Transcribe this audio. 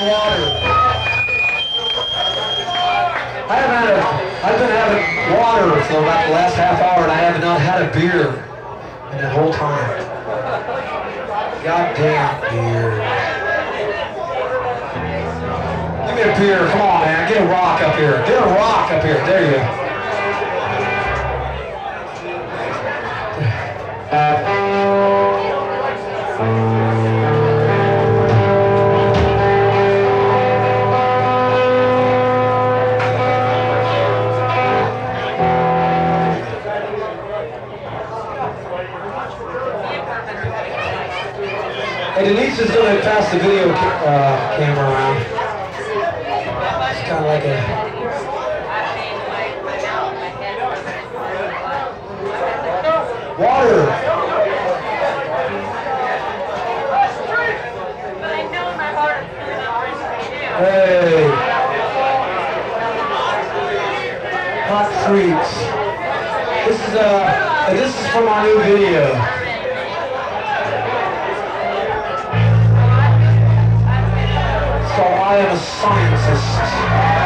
water. I've been having water for about the last half hour, and I have not had a beer in that whole time. Goddamn beer. Give me a beer, come on, man. Get a rock up here. Get a rock up here. There you go. Hey, Denise is going to pass the video camera around. It's kind of like a... Water! Hey! Hot treats. This is from our new video. I am a scientist.